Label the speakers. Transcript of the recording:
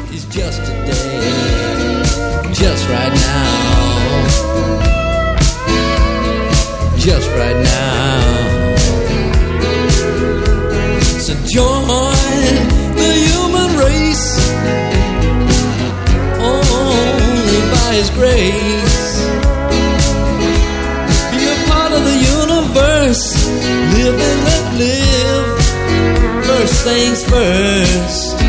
Speaker 1: is just today, just right now, just right now. So join the human race only by His grace. Be a part of the universe. Live and let live. First things first.